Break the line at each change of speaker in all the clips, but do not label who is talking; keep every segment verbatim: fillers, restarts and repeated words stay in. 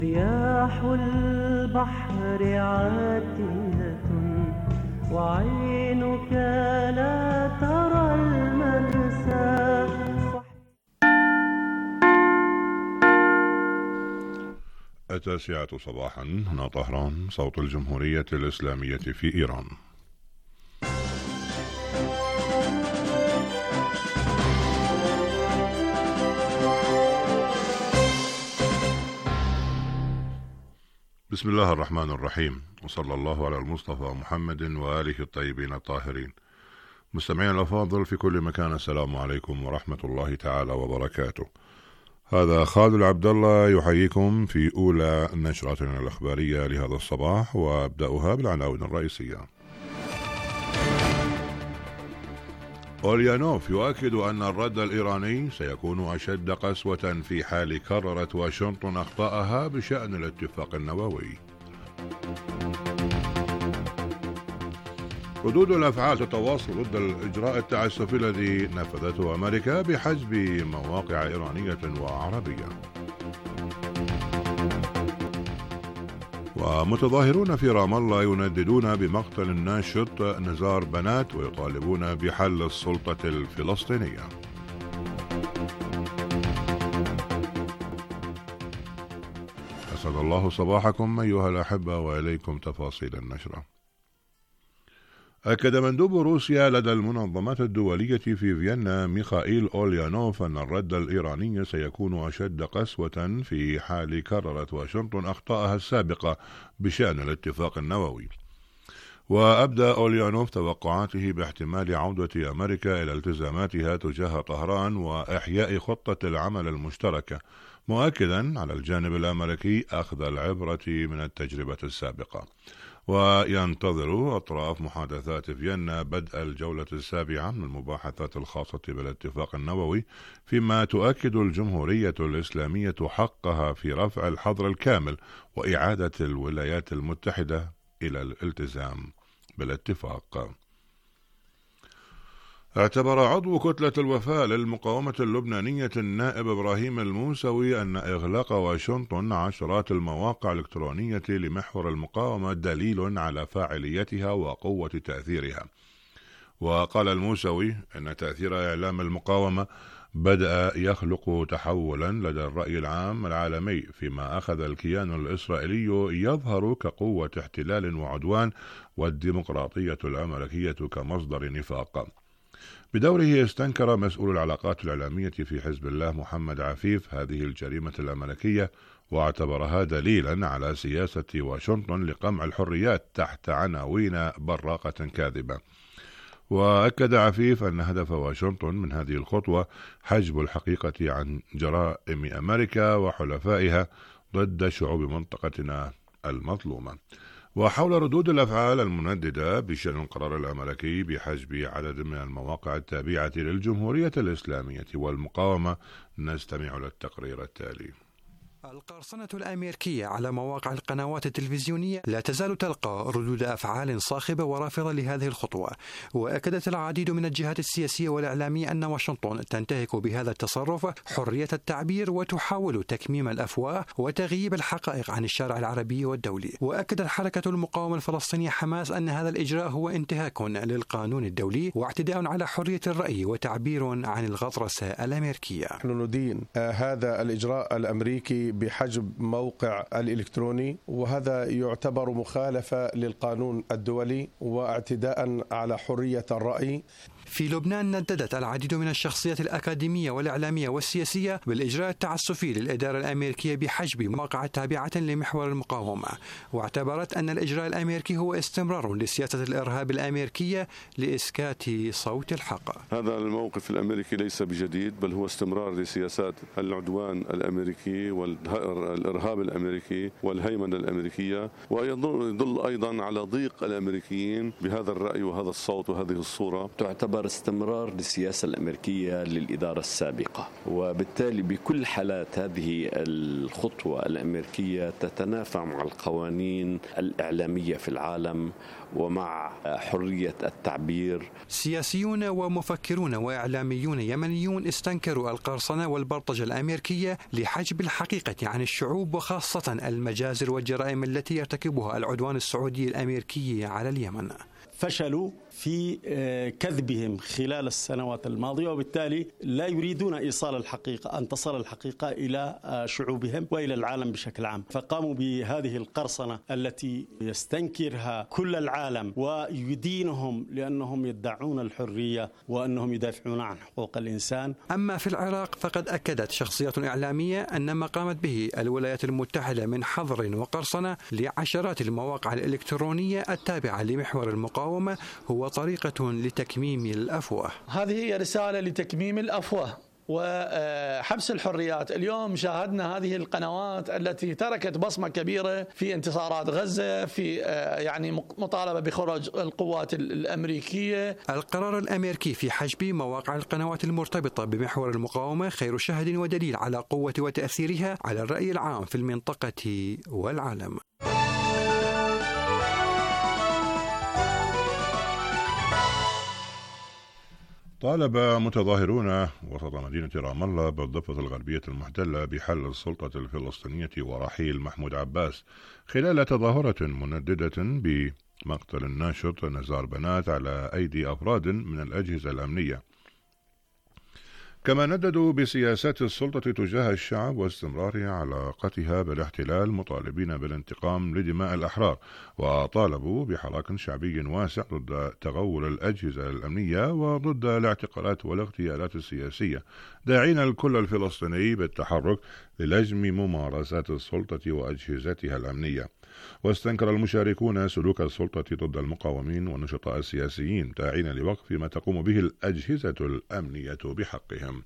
رياح البحر عاتية وعينك لا ترى المرسى.
التاسعة صباحا، هنا طهران، صوت الجمهورية الإسلامية في إيران. بسم الله الرحمن الرحيم، وصلى الله على المصطفى محمد وآله الطيبين الطاهرين. مستمعين الأفاضل في كل مكان، السلام عليكم ورحمة الله تعالى وبركاته. هذا خالد عبد الله يحييكم في أولى نشرتنا الأخبارية لهذا الصباح، وأبدأها بالعناوين الرئيسية. أوليانوف يؤكد أن الرد الإيراني سيكون أشد قسوة في حال كررت واشنطن أخطاءها بشأن الاتفاق النووي. ردود الأفعال تتواصل ضد الإجراء التعسفي الذي نفذته أمريكا بحجب مواقع إيرانية وعربية. ومتظاهرون في رام الله ينددون بمقتل الناشط نزار بنات ويطالبون بحل السلطة الفلسطينية. أسعد الله صباحكم أيها الأحبة، وإليكم تفاصيل النشرة. أكد مندوب روسيا لدى المنظمات الدولية في فيينا ميخائيل أوليانوف أن الرد الإيراني سيكون أشد قسوة في حال كررت واشنطن أخطاءها السابقة بشأن الاتفاق النووي. وأبدى أوليانوف توقعاته باحتمال عودة أمريكا إلى التزاماتها تجاه طهران وإحياء خطة العمل المشتركة، مؤكدا على الجانب الأمريكي أخذ العبرة من التجربة السابقة. وينتظر أطراف محادثات فيينا بدء الجولة السابعة من المباحثات الخاصة بالاتفاق النووي، فيما تؤكد الجمهورية الإسلامية حقها في رفع الحظر الكامل وإعادة الولايات المتحدة إلى الالتزام بالاتفاق. اعتبر عضو كتلة الوفاء للمقاومة اللبنانية النائب إبراهيم الموسوي أن إغلاق واشنطن عشرات المواقع الإلكترونية لمحور المقاومة دليل على فاعليتها وقوة تأثيرها. وقال الموسوي أن تأثير إعلام المقاومة بدأ يخلق تحولا لدى الرأي العام العالمي، فيما أخذ الكيان الإسرائيلي يظهر كقوة احتلال وعدوان، والديمقراطية الأمريكية كمصدر نفاق. بدوره استنكر مسؤول العلاقات الإعلامية في حزب الله محمد عفيف هذه الجريمة الأمريكية، واعتبرها دليلا على سياسة واشنطن لقمع الحريات تحت عناوين براقة كاذبة. وأكد عفيف أن هدف واشنطن من هذه الخطوة حجب الحقيقة عن جرائم أمريكا وحلفائها ضد شعوب منطقتنا المظلومة. وحول ردود الأفعال المنددة بشأن القرار الأمريكي بحجب عدد من المواقع التابعة للجمهورية الإسلامية والمقاومة، نستمع للتقرير التالي.
القرصنة الأمريكية على مواقع القنوات التلفزيونية لا تزال تلقى ردود أفعال صاخبة ورافضة لهذه الخطوة. وأكدت العديد من الجهات السياسية والإعلامية أن واشنطن تنتهك بهذا التصرف حرية التعبير وتحاول تكميم الأفواه وتغييب الحقائق عن الشارع العربي والدولي. وأكدت حركة المقاومة الفلسطينية حماس أن هذا الإجراء هو انتهاك للقانون الدولي واعتداء على حرية الرأي وتعبير عن الغطرسة الأمريكية.
نحن ندين هذا الإجراء الأمريكي بحجب موقع الإلكتروني، وهذا يعتبر مخالفة للقانون الدولي واعتداء على حرية الرأي.
في لبنان نددت العديد من الشخصيات الأكاديمية والإعلامية والسياسية بالإجراء التعسفي للإدارة الأمريكية بحجب مواقع تابعة لمحور المقاومة، واعتبرت أن الإجراء الأمريكي هو استمرار لسياسة الإرهاب الأمريكية لإسكات صوت الحق.
هذا الموقف الأمريكي ليس بجديد، بل هو استمرار لسياسات العدوان الأمريكي والإرهاب الأمريكي والهيمنة الأمريكية، ويدل أيضا على ضيق الأمريكيين بهذا الرأي وهذا الصوت وهذه الصورة. تعتبر
يعتبر استمرار للسياسة الأمريكية للإدارة السابقة، وبالتالي بكل حالات هذه الخطوة الأمريكية تتنافى مع القوانين الإعلامية في العالم ومع حرية التعبير.
سياسيون ومفكرون وإعلاميون يمنيون استنكروا القرصنة والبرطجة الأمريكية لحجب الحقيقة عن الشعوب، وخاصة المجازر والجرائم التي يرتكبها العدوان السعودي الأمريكي على اليمن.
فشلوا في كذبهم خلال السنوات الماضية، وبالتالي لا يريدون إيصال الحقيقة، أن تصل الحقيقة إلى شعوبهم وإلى العالم بشكل عام، فقاموا بهذه القرصنة التي يستنكرها كل العالم ويدينهم لأنهم يدعون الحرية وأنهم يدافعون عن حقوق الإنسان.
أما في العراق فقد أكدت شخصيات إعلامية أن ما قامت به الولايات المتحدة من حظر وقرصنة لعشرات المواقع الإلكترونية التابعة لمحور المقاومة هو طريقة لتكميم الأفواه.
هذه هي رسالة لتكميم الأفواه وحبس الحريات. اليوم شاهدنا هذه القنوات التي تركت بصمة كبيرة في انتصارات غزة، في يعني مطالبة بخروج القوات الأمريكية.
القرار الأمريكي في حجب مواقع القنوات المرتبطة بمحور المقاومة خير شاهد ودليل على قوة وتأثيرها على الرأي العام في المنطقة والعالم.
طالب متظاهرون وسط مدينة رام الله بالضفة الغربية المحتلة بحل السلطة الفلسطينية ورحيل محمود عباس خلال تظاهرة منددة بمقتل الناشط نزار بنات على أيدي أفراد من الأجهزة الأمنية. كما نددوا بسياسات السلطة تجاه الشعب واستمرار علاقتها بالاحتلال، مطالبين بالانتقام لدماء الأحرار، وطالبوا بحراك شعبي واسع ضد تغول الأجهزة الأمنية وضد الاعتقالات والاغتيالات السياسية، داعين الكل الفلسطيني بالتحرك للجم ممارسات السلطة وأجهزتها الأمنية. واستنكر المشاركون سلوك السلطة ضد المقاومين والنشطاء السياسيين، داعين لوقف ما تقوم به الأجهزة الأمنية بحقهم.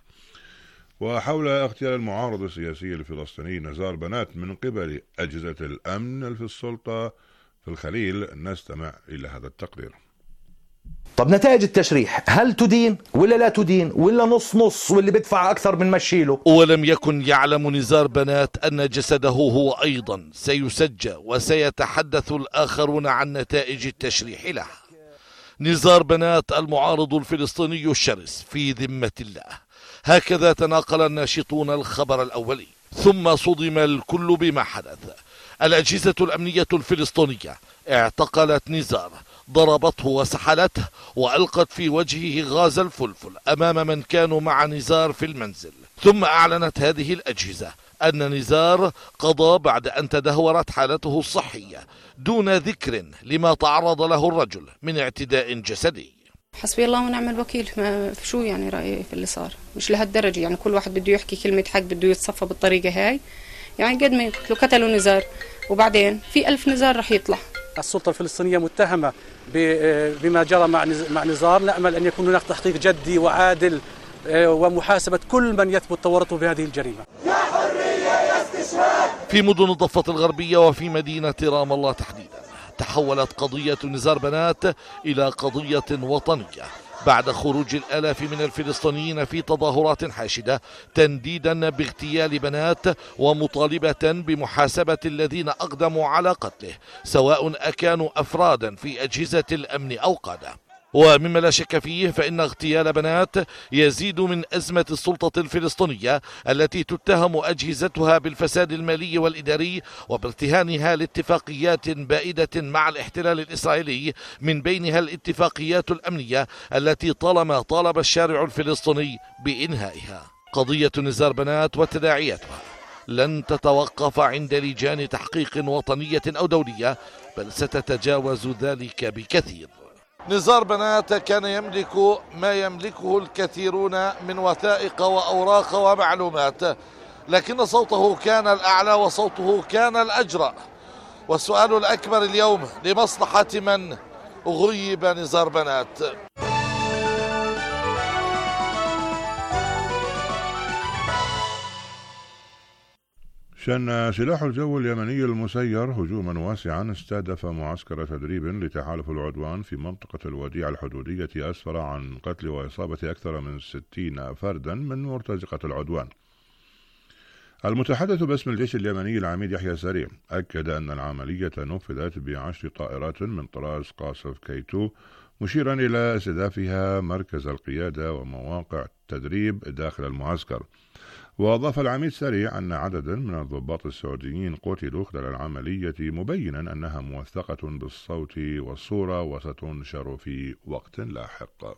وحول اغتيال المعارض السياسي الفلسطيني نزار بنات من قبل أجهزة الأمن في السلطة في الخليل، نستمع إلى هذا التقرير.
طب نتائج التشريح هل تدين ولا لا تدين ولا نص نص واللي بدفع أكثر من مشيله؟
ولم يكن يعلم نزار بنات أن جسده هو أيضا سيسجى وسيتحدث الآخرون عن نتائج التشريح له. نزار بنات المعارض الفلسطيني الشرس في ذمة الله، هكذا تناقل الناشطون الخبر الأولي، ثم صدم الكل بما حدث. الأجهزة الأمنية الفلسطينية اعتقلت نزار، ضربته وسحلته وألقت في وجهه غاز الفلفل أمام من كانوا مع نزار في المنزل. ثم أعلنت هذه الأجهزة أن نزار قضى بعد أن تدهورت حالته الصحية، دون ذكر لما تعرض له الرجل من اعتداء جسدي.
حسبي الله ونعم الوكيل. ما شو يعني رأيي في اللي صار؟ مش لهالدرجة يعني كل واحد بده يحكي كلمة حق بده يتصفى بالطريقة هاي. يعني قد ما يقتلوا قتلوا نزار وبعدين في ألف نزار رح يطلع.
السلطة الفلسطينية متهمة بما جرى مع نزار. نأمل أن يكون هناك تحقيق جدي وعادل ومحاسبة كل من يثبت تورطه بهذه الجريمة.
يا حرية يا استشهاد. في مدن الضفة الغربية وفي مدينة رام الله تحديدا تحولت قضية نزار بنات إلى قضية وطنية بعد خروج الآلاف من الفلسطينيين في تظاهرات حاشدة تنديدا باغتيال بنات ومطالبة بمحاسبة الذين أقدموا على قتله، سواء أكانوا أفرادا في أجهزة الأمن أو قادة. ومما لا شك فيه فإن اغتيال بنات يزيد من أزمة السلطة الفلسطينية التي تتهم أجهزتها بالفساد المالي والإداري وبارتهانها لاتفاقيات بائدة مع الاحتلال الإسرائيلي، من بينها الاتفاقيات الأمنية التي طالما طالب الشارع الفلسطيني بإنهائها. قضية نزار بنات وتداعياتها لن تتوقف عند لجان تحقيق وطنية أو دولية، بل ستتجاوز ذلك بكثير. نزار بنات كان يملك ما يملكه الكثيرون من وثائق وأوراق ومعلومات، لكن صوته كان الأعلى وصوته كان الأجرأ. والسؤال الأكبر اليوم لمصلحة من غيب نزار بنات.
شن سلاح الجو اليمني المسير هجوما واسعا استهدف معسكر تدريب لتحالف العدوان في منطقة الوديعة الحدودية أسفر عن قتل وإصابة أكثر من ستين فردا من مرتزقة العدوان. المتحدث باسم الجيش اليمني العميد يحيى سريع أكد أن العملية نفذت بعشر طائرات من طراز قاصف كيتو، مشيرا إلى استهدافها مركز القيادة ومواقع التدريب داخل المعسكر. وأضاف العميد سريع أن عددا من الضباط السعوديين قتلوا خلال العملية، مبينا أنها موثقة بالصوت والصورة وستنشر في وقت لاحق.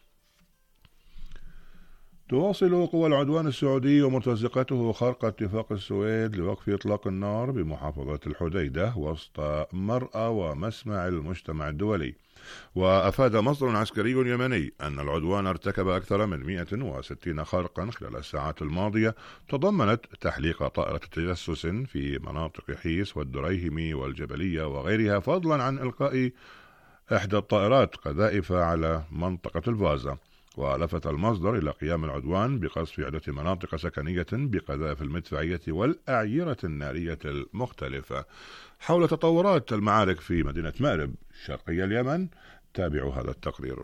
تواصل قوى العدوان السعودي ومرتزقته خرق اتفاق السويد لوقف إطلاق النار بمحافظة الحديدة وسط مرأى ومسمع المجتمع الدولي. وأفاد مصدر عسكري يمني أن العدوان ارتكب أكثر من مئة وستين خرقا خلال الساعات الماضية، تضمنت تحليق طائرة تجسس في مناطق حيس والدريهم والجبلية وغيرها، فضلا عن إلقاء إحدى الطائرات قذائف على منطقة الفازا. ولفت المصدر إلى قيام العدوان بقصف عدة مناطق سكنية بقذائف المدفعية والأعيرة النارية المختلفة. حول تطورات المعارك في مدينة مأرب شرقي اليمن تابعوا هذا التقرير.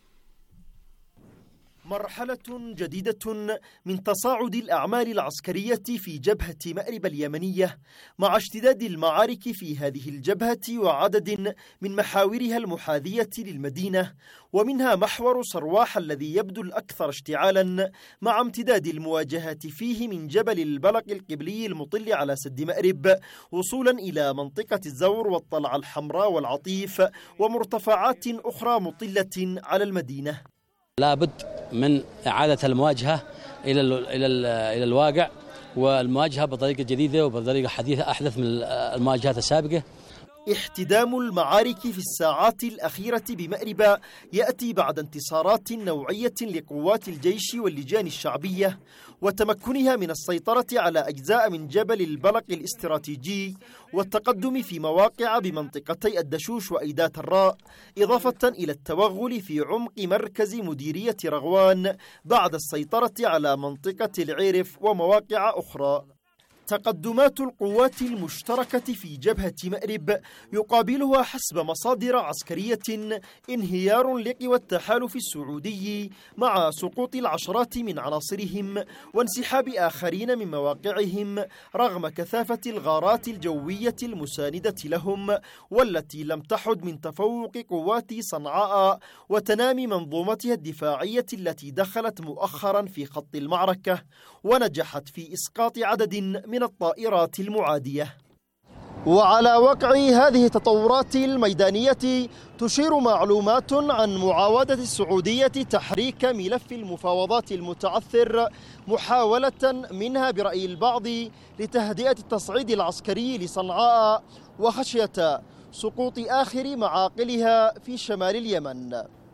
مرحلة جديدة من تصاعد الأعمال العسكرية في جبهة مأرب اليمنية مع اشتداد المعارك في هذه الجبهة وعدد من محاورها المحاذية للمدينة، ومنها محور صرواح الذي يبدو الأكثر اشتعالا مع امتداد المواجهات فيه من جبل البلق القبلي المطل على سد مأرب وصولا إلى منطقة الزور والطلعة الحمراء والعطيف ومرتفعات أخرى مطلة على المدينة.
لابد من إعادة المواجهة إلى إلى إلى الواقع، والمواجهة بطريقة جديدة وبطريقة حديثة أحدث من المواجهات السابقة.
احتدام المعارك في الساعات الأخيرة بمأرب يأتي بعد انتصارات نوعية لقوات الجيش واللجان الشعبية وتمكنها من السيطرة على أجزاء من جبل البلق الاستراتيجي والتقدم في مواقع بمنطقتي الدشوش وأيدات الراء، إضافة إلى التوغل في عمق مركز مديرية رغوان بعد السيطرة على منطقة العيرف ومواقع أخرى. تقدمات القوات المشتركة في جبهة مأرب يقابلها حسب مصادر عسكرية انهيار لقوى التحالف السعودي مع سقوط العشرات من عناصرهم وانسحاب آخرين من مواقعهم رغم كثافة الغارات الجوية المساندة لهم، والتي لم تحد من تفوق قوات صنعاء وتنامي منظومتها الدفاعية التي دخلت مؤخرا في خط المعركة ونجحت في إسقاط عدد من الطائرات المعادية. وعلى وقع هذه التطورات الميدانية تشير معلومات عن معاودة السعودية تحريك ملف المفاوضات المتعثر محاولة منها برأي البعض لتهدئة التصعيد العسكري لصنعاء وخشية سقوط آخر معاقلها في شمال اليمن.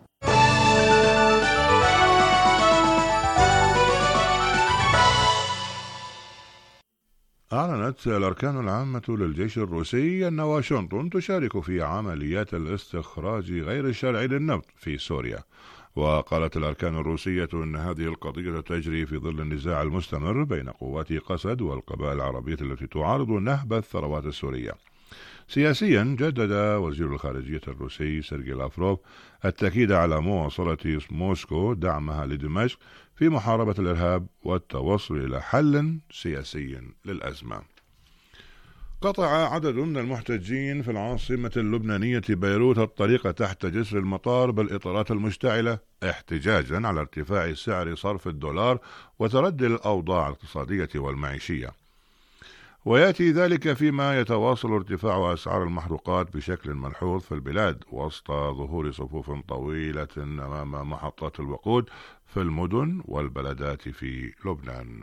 أعلنت الأركان العامة للجيش الروسي أن واشنطن تشارك في عمليات الاستخراج غير الشرعي للنفط في سوريا. وقالت الأركان الروسية أن هذه القضية تجري في ظل النزاع المستمر بين قوات قسد والقبائل العربية التي تعارض نهب الثروات السورية. سياسيا جدد وزير الخارجية الروسي سيرجي لافروف التأكيد على مواصلة موسكو دعمها لدمشق في محاربة الإرهاب والتوصل إلى حل سياسي للأزمة. قطع عدد من المحتجين في العاصمة اللبنانية بيروت الطريق تحت جسر المطار بالإطارات المشتعلة احتجاجا على ارتفاع سعر صرف الدولار وتردي الأوضاع الاقتصادية والمعيشية. ويأتي ذلك فيما يتواصل ارتفاع أسعار المحروقات بشكل ملحوظ في البلاد وسط ظهور صفوف طويلة أمام محطات الوقود في المدن والبلدات في لبنان.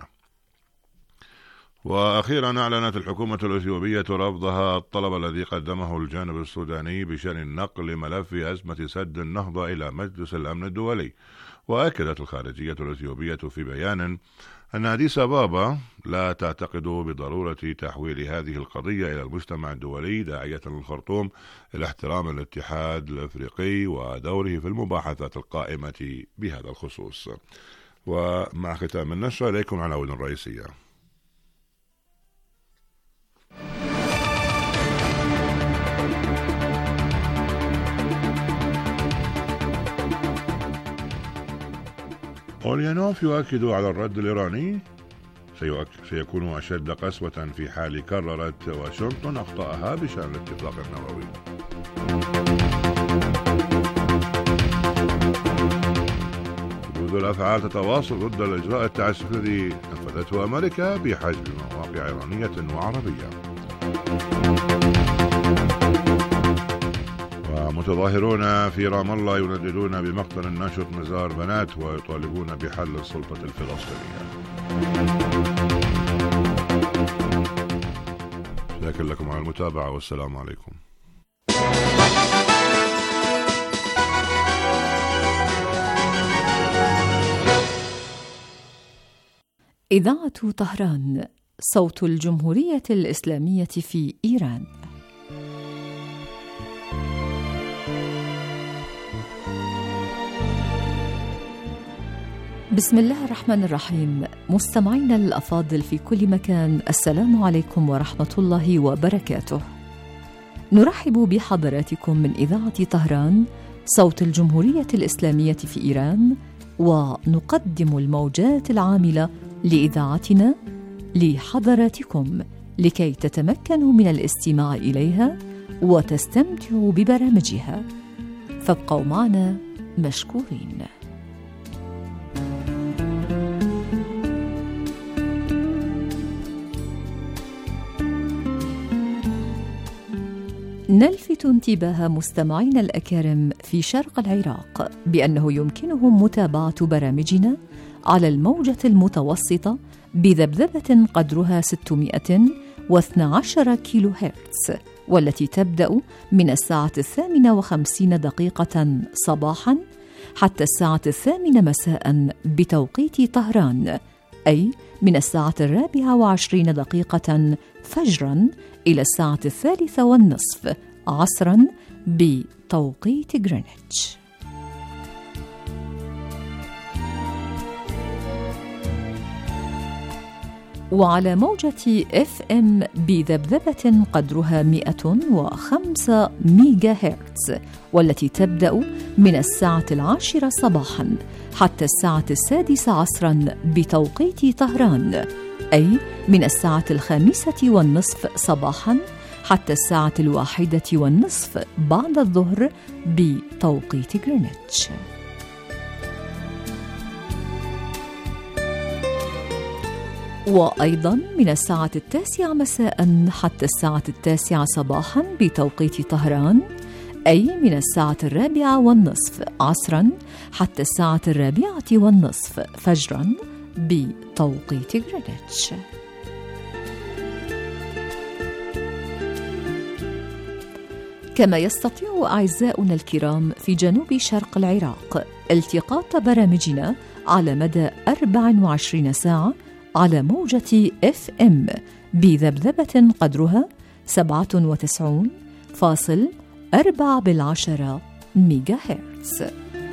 وأخيرا أعلنت الحكومة الإثيوبية رفضها الطلب الذي قدمه الجانب السوداني بشأن نقل ملف أزمة سد النهضة إلى مجلس الأمن الدولي. وأكدت الخارجية الإثيوبية في بيان أن أديس أبابا لا تعتقد بضرورة تحويل هذه القضية إلى المجتمع الدولي، داعية للخرطوم إلى احترام الاتحاد الأفريقي ودوره في المباحثات القائمة بهذا الخصوص. ومع ختام النشرة إليكم عناوين الرئيسية. أوليانوف يؤكد على الرد الإيراني سيكون أشد قسوة في حال كررت واشنطن أخطاءها بشأن الاتفاق النووي. ردود الأفعال تتواصل ضد الإجراء التعسفي نفذته أمريكا بحجب مواقع إيرانية وعربية. ومتظاهرون في رام الله ينددون بمقتل الناشط نزار بنات ويطالبون بحل السلطة الفلسطينية. شكرا لكم على المتابعة والسلام عليكم.
إذاعة طهران، صوت الجمهورية الإسلامية في إيران. بسم الله الرحمن الرحيم. مستمعينا الأفاضل في كل مكان، السلام عليكم ورحمة الله وبركاته. نرحب بحضراتكم من إذاعة طهران، صوت الجمهورية الإسلامية في إيران، ونقدم الموجات العاملة لإذاعتنا لحضراتكم لكي تتمكنوا من الاستماع إليها وتستمتعوا ببرامجها، فابقوا معنا مشكورين. نلفت انتباه مستمعينا الأكارم في شرق العراق بأنه يمكنهم متابعة برامجنا على الموجة المتوسطة بذبذبة قدرها ستمائة واثني عشر كيلو هرتز، والتي تبدأ من الساعة الثامنة وخمسين دقيقة صباحا حتى الساعة الثامنة مساء بتوقيت طهران، أي من الساعة الرابعة وعشرين دقيقة فجرا إلى الساعة الثالثة والنصف عصرا بتوقيت غرينتش. وعلى موجة إف إم بذبذبة قدرها مئة وخمسة ميجا هرتز، والتي تبدأ من الساعة العاشرة صباحا حتى الساعة السادسة عصرا بتوقيت طهران، أي من الساعة الخامسة والنصف صباحا حتى الساعة الواحدة والنصف بعد الظهر بتوقيت غرينتش. وأيضا من الساعة التاسعة مساء حتى الساعة التاسعة صباحا بتوقيت طهران، أي من الساعة الرابعة والنصف عصرا حتى الساعة الرابعة والنصف فجرا بتوقيت غرينتش. كما يستطيع أعزاؤنا الكرام في جنوب شرق العراق التقاط برامجنا على مدى أربع وعشرين ساعة على موجة إف إم بذبذبة قدرها سبعة وتسعين فاصل أربعة بالعشرة ميجا هرتز.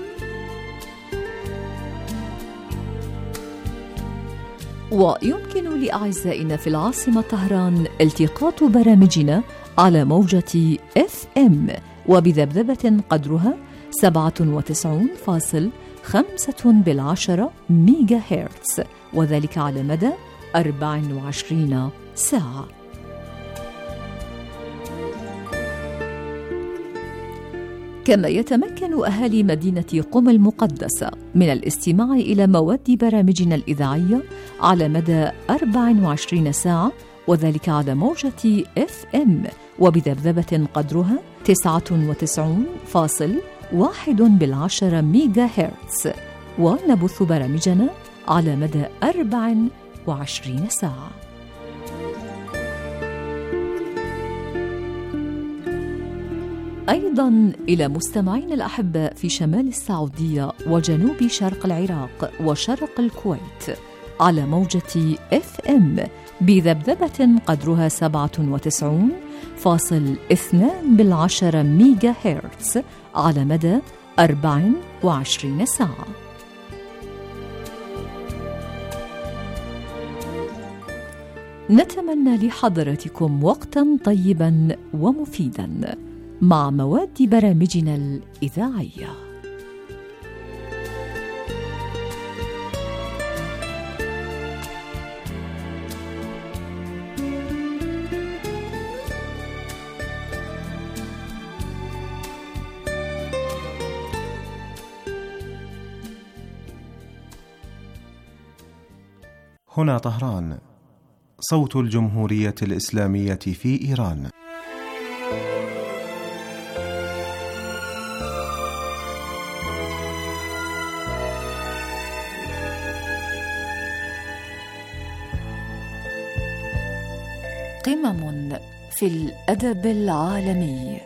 ويمكن لأعزائنا في العاصمة طهران التقاط برامجنا على موجة إف إم وبذبذبة قدرها سبعة وتسعين فاصل خمسة بالعشرة ميجا هرتز، وذلك على مدى أربع وعشرين ساعة. كما يتمكن أهالي مدينة قم المقدسة من الاستماع إلى مواد برامجنا الإذاعية على مدى أربع وعشرين ساعة، وذلك على موجة إف إم وبذبذبة قدرها تسعة وتسعين فاصل واحد بالعشرة ميجا هرتز، ونبث برامجنا على مدى أربع وعشرين ساعة. أيضا إلى مستمعين الأحباء في شمال السعودية وجنوب شرق العراق وشرق الكويت على موجة إف إم بذبذبة قدرها سبعة وتسعين فاصل اثنان بالعشرة ميجا هرتز على مدى أربع وعشرين ساعة. نتمنى لحضراتكم وقتا طيبا ومفيدا مع مواد برامجنا الإذاعية.
هنا طهران، صوت الجمهورية الإسلامية في إيران.
قمم في الأدب العالمي.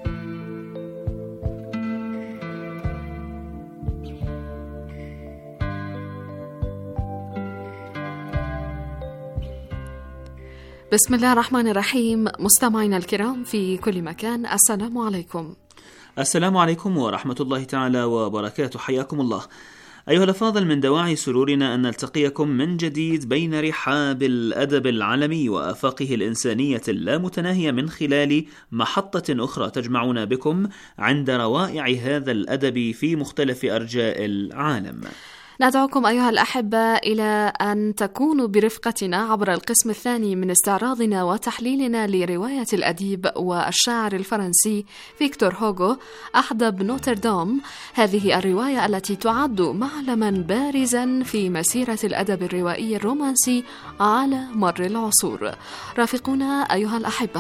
بسم الله الرحمن الرحيم. مستمعينا الكرام في كل مكان، السلام عليكم.
السلام عليكم ورحمة الله تعالى وبركاته. حياكم الله أيها الأفاضل، من دواعي سرورنا أن نلتقيكم من جديد بين رحاب الأدب العالمي وآفاقه الإنسانية اللامتناهية من خلال محطة أخرى تجمعنا بكم عند روائع هذا الأدب في مختلف أرجاء العالم.
ندعوكم أيها الأحبة إلى أن تكونوا برفقتنا عبر القسم الثاني من استعراضنا وتحليلنا لرواية الأديب والشاعر الفرنسي فيكتور هوغو أحدب نوتردام. هذه الرواية التي تعد معلما بارزا في مسيرة الأدب الروائي الرومانسي على مر العصور. رافقونا أيها الأحبة.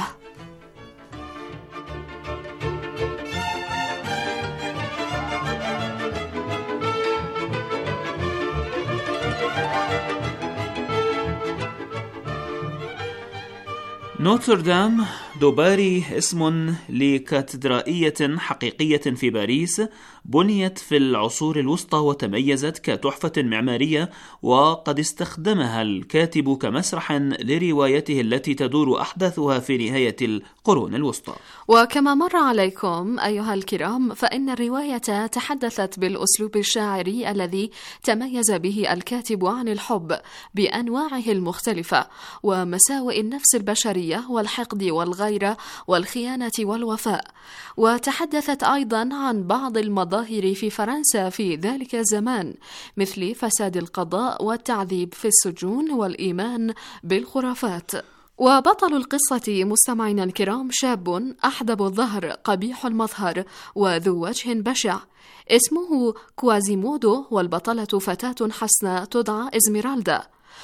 نوتردام دوباري اسم لكاتدرائية حقيقية في باريس بنيت في العصور الوسطى وتميزت كتحفة معمارية، وقد استخدمها الكاتب كمسرح لروايته التي تدور أحداثها في نهاية القرون الوسطى.
وكما مر عليكم أيها الكرام، فإن الرواية تحدثت بالأسلوب الشاعري الذي تميز به الكاتب عن الحب بأنواعه المختلفة ومساوئ النفس البشرية والحقد والغيرة والخيانة والوفاء، وتحدثت أيضا عن بعض المظاهر في فرنسا في ذلك الزمان مثل فساد القضاء والتعذيب في السجون والإيمان بالخرافات. وبطل القصة مستمعينا الكرام شاب أحدب الظهر قبيح المظهر وذو وجه بشع اسمه كوازيمودو، والبطلة فتاة حسناء تدعى إزميرالدا.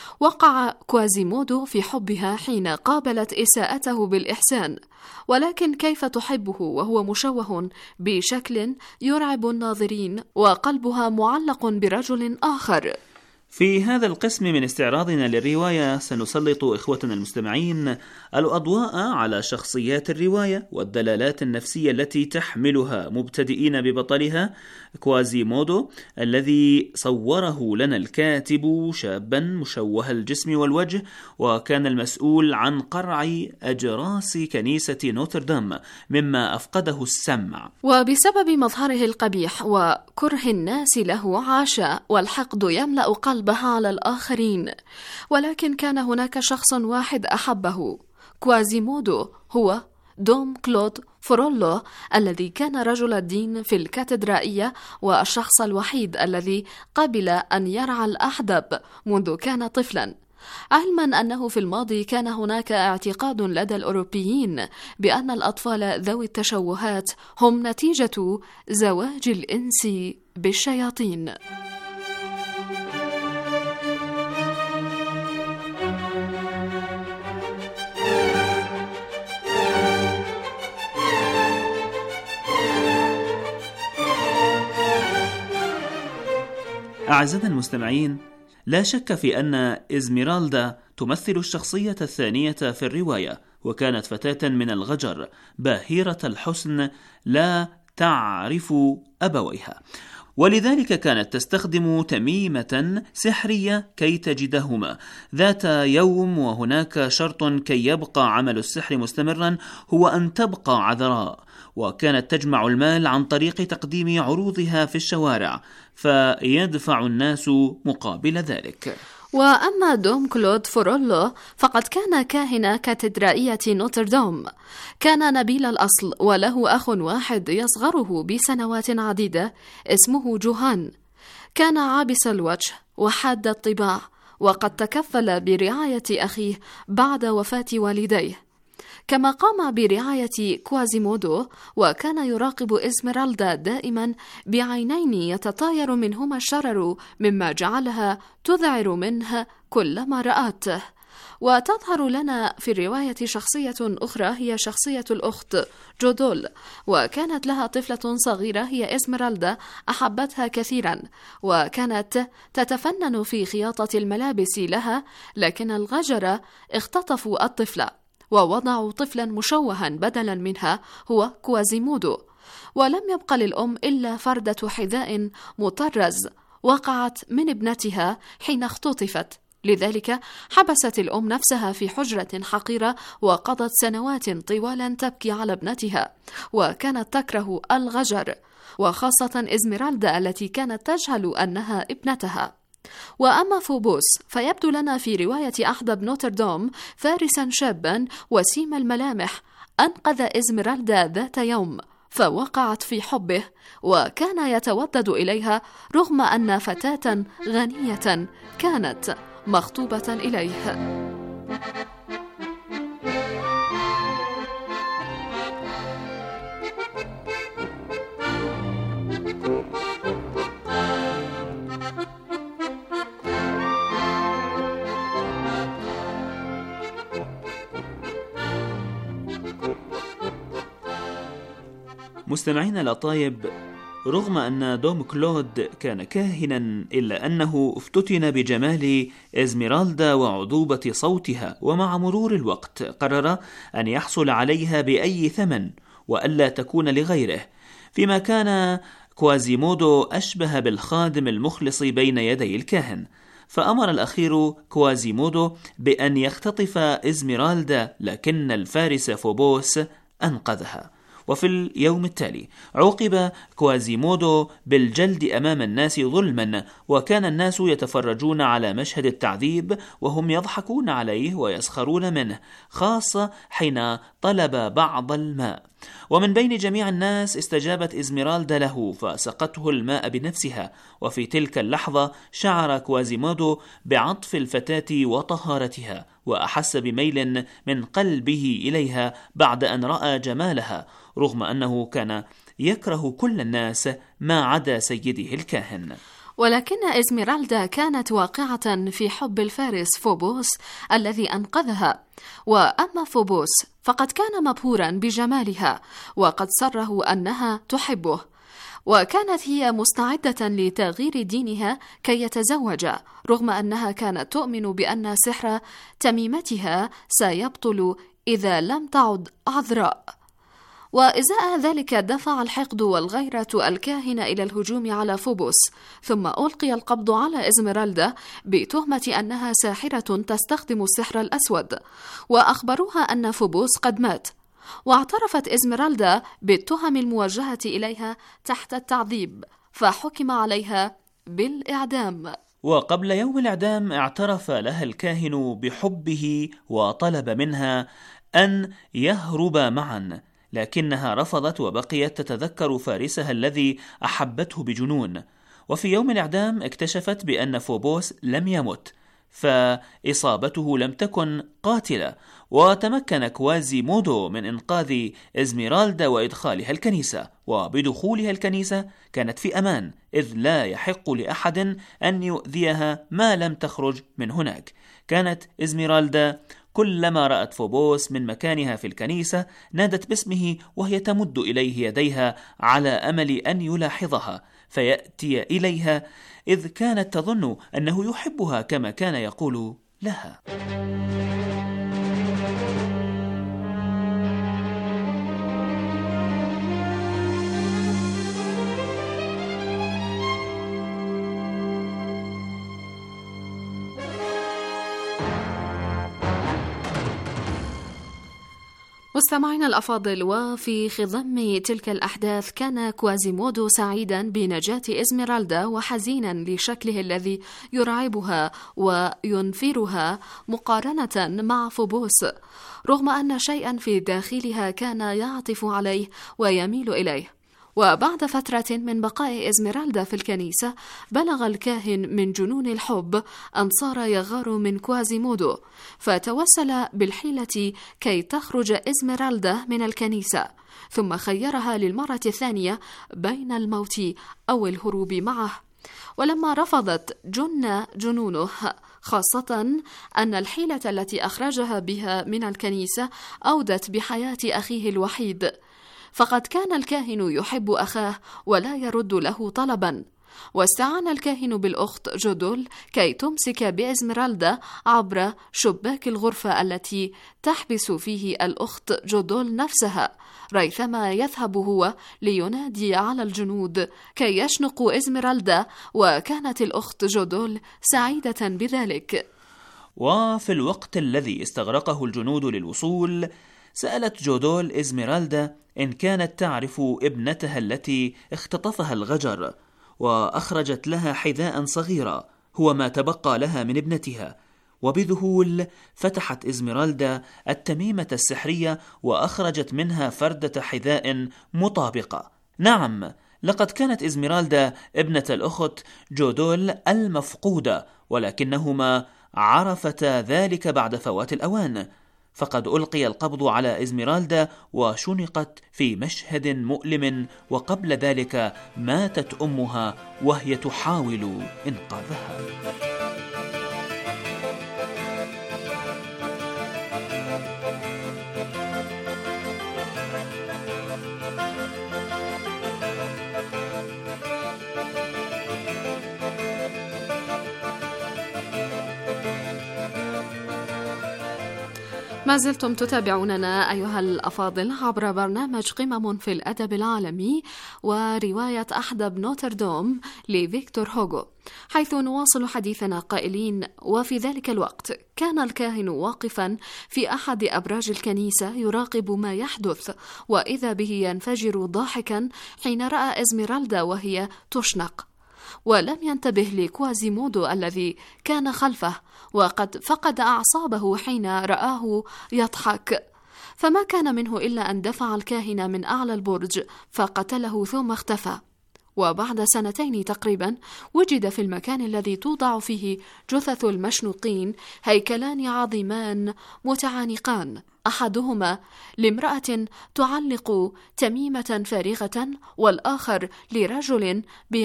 وقع كوازيمودو في حبها حين قابلت إساءته بالإحسان، ولكن كيف تحبه وهو مشوه بشكل يرعب الناظرين وقلبها معلق برجل آخر؟
في هذا القسم من استعراضنا للرواية سنسلط إخوتنا المستمعين الأضواء على شخصيات الرواية والدلالات النفسية التي تحملها، مبتدئين ببطلها كوازيمودو الذي صوره لنا الكاتب شابا مشوه الجسم والوجه، وكان المسؤول عن قرع أجراس كنيسة نوتردام مما أفقده السمع.
وبسبب مظهره القبيح وكره الناس له عاش والحقد يملأ قلبه على الآخرين، ولكن كان هناك شخص واحد أحبه. كوازيمودو هو دوم كلود فورولو الذي كان رجل الدين في الكاتدرائية والشخص الوحيد الذي قبل أن يرعى الأحدب منذ كان طفلا، علما أنه في الماضي كان هناك اعتقاد لدى الأوروبيين بأن الأطفال ذوي التشوهات هم نتيجة زواج الإنس بالشياطين.
أعزائنا المستمعين، لا شك في أن إزميرالدا تمثل الشخصية الثانية في الرواية، وكانت فتاة من الغجر باهرة الحسن لا تعرف أبويها، ولذلك كانت تستخدم تميمة سحرية كي تجدهما ذات يوم، وهناك شرط كي يبقى عمل السحر مستمرا هو أن تبقى عذراء، وكانت تجمع المال عن طريق تقديم عروضها في الشوارع فيدفع الناس مقابل ذلك.
وأما دوم كلود فورولو فقد كان كاهن كاتدرائية نوتردام، كان نبيل الأصل وله أخ واحد يصغره بسنوات عديدة اسمه جوهان. كان عابس الوجه وحاد الطباع، وقد تكفل برعاية أخيه بعد وفاة والديه. كما قام برعاية كوازيمودو، وكان يراقب إزميرالدا دائما بعينين يتطاير منهما الشرر، مما جعلها تذعر منه كلما رأته. وتظهر لنا في الرواية شخصية أخرى هي شخصية الأخت جودول، وكانت لها طفلة صغيرة هي إزميرالدا أحبتها كثيرا، وكانت تتفنن في خياطة الملابس لها، لكن الغجر اختطفوا الطفلة ووضعوا طفلا مشوها بدلا منها هو كوازيمودو، ولم يبق للأم إلا فردة حذاء مطرز وقعت من ابنتها حين اختطفت. لذلك حبست الأم نفسها في حجرة حقيرة وقضت سنوات طوالا تبكي على ابنتها، وكانت تكره الغجر، وخاصة إزميرالدا التي كانت تجهل أنها ابنتها. وأما فوبوس فيبدو لنا في رواية أحدب نوتردام فارسا شابا وسيم الملامح أنقذ إزميرالدا ذات يوم فوقعت في حبه، وكان يتودد إليها رغم أن فتاة غنية كانت مخطوبة إليه.
مستمعينا الأطايب، رغم أن دوم كلود كان كاهنا إلا أنه افتتن بجمال إزميرالدا وعذوبة صوتها، ومع مرور الوقت قرر أن يحصل عليها بأي ثمن وألا تكون لغيره، فيما كان كوازيمودو أشبه بالخادم المخلص بين يدي الكاهن. فأمر الأخير كوازيمودو بأن يختطف إزميرالدا، لكن الفارس فوبوس أنقذها. وفي اليوم التالي عوقب كوازيمودو بالجلد أمام الناس ظلما، وكان الناس يتفرجون على مشهد التعذيب وهم يضحكون عليه ويسخرون منه، خاصة حين طلب بعض الماء. ومن بين جميع الناس استجابت إزميرالدا له فسقته الماء بنفسها، وفي تلك اللحظة شعر كوازيمودو بعطف الفتاة وطهارتها، وأحس بميل من قلبه إليها بعد أن رأى جمالها، رغم أنه كان يكره كل الناس ما عدا سيده الكاهن.
ولكن إزميرالدا كانت واقعة في حب الفارس فوبوس الذي أنقذها، وأما فوبوس فقد كان مبهورا بجمالها وقد سره أنها تحبه، وكانت هي مستعدة لتغيير دينها كي يتزوج، رغم أنها كانت تؤمن بأن سحر تميمتها سيبطل إذا لم تعد عذراء. وإزاء ذلك دفع الحقد والغيرة الكاهن إلى الهجوم على فوبوس، ثم ألقي القبض على إزميرالدا بتهمة أنها ساحرة تستخدم السحر الأسود، وأخبروها أن فوبوس قد مات، واعترفت إزميرالدا بالتهم الموجهة إليها تحت التعذيب، فحكم عليها بالإعدام.
وقبل يوم الإعدام اعترف لها الكاهن بحبه وطلب منها أن يهرب معا، لكنها رفضت وبقيت تتذكر فارسها الذي أحبته بجنون. وفي يوم الإعدام اكتشفت بأن فوبوس لم يمت، فإصابته لم تكن قاتلة، وتمكن كوازيمودو من إنقاذ إزميرالدا وإدخالها الكنيسة. وبدخولها الكنيسة كانت في أمان، إذ لا يحق لأحد أن يؤذيها ما لم تخرج من هناك. كانت إزميرالدا كلما رأت فوبوس من مكانها في الكنيسة نادت باسمه وهي تمد إليه يديها على أمل أن يلاحظها فيأتي إليها، إذ كانت تظن أنه يحبها كما كان يقول لها.
مستمعينا الأفاضل، وفي خضم تلك الأحداث كان كوازيمودو سعيدا بنجاة إزميرالدا وحزينا لشكله الذي يرعبها وينفرها مقارنة مع فوبوس، رغم أن شيئا في داخلها كان يعطف عليه ويميل إليه. وبعد فترة من بقاء إزميرالدا في الكنيسة بلغ الكاهن من جنون الحب أن صار يغار من كوازيمودو، فتوسل بالحيلة كي تخرج إزميرالدا من الكنيسة، ثم خيرها للمرة الثانية بين الموت أو الهروب معه. ولما رفضت جن جنونه، خاصة أن الحيلة التي أخرجها بها من الكنيسة أودت بحياة أخيه الوحيد، فقد كان الكاهن يحب أخاه ولا يرد له طلبا. واستعان الكاهن بالأخت جودول كي تمسك بإزميرالدا عبر شباك الغرفة التي تحبس فيه الأخت جودول نفسها، ريثما يذهب هو لينادي على الجنود كي يشنقوا إزميرالدا، وكانت الأخت جودول سعيدة بذلك.
وفي الوقت الذي استغرقه الجنود للوصول، سألت جودول إزميرالدا إن كانت تعرف ابنتها التي اختطفها الغجر، وأخرجت لها حذاء صغيرة هو ما تبقى لها من ابنتها. وبذهول فتحت إزميرالدا التميمة السحرية وأخرجت منها فردة حذاء مطابقة. نعم، لقد كانت إزميرالدا ابنة الأخت جودول المفقودة، ولكنهما عرفتا ذلك بعد فوات الأوان، فقد ألقي القبض على إزميرالدا وشنقت في مشهد مؤلم، وقبل ذلك ماتت أمها وهي تحاول إنقاذها.
ما زلتم تتابعوننا أيها الأفاضل عبر برنامج قمم في الأدب العالمي ورواية أحدب نوتردام لفيكتور هوغو، حيث نواصل حديثنا قائلين: وفي ذلك الوقت كان الكاهن واقفا في أحد أبراج الكنيسة يراقب ما يحدث، وإذا به ينفجر ضاحكا حين رأى إزميرالدا وهي تشنق، ولم ينتبه لكوازيمودو الذي كان خلفه، وقد فقد أعصابه حين رآه يضحك، فما كان منه إلا أن دفع الكاهن من أعلى البرج فقتله ثم اختفى. وبعد سنتين تقريبا وجد في المكان الذي توضع فيه جثث المشنوقين هيكلان عظيمان متعانقان، أحدهما لامرأة تعلق تميمة فارغة، والآخر لرجل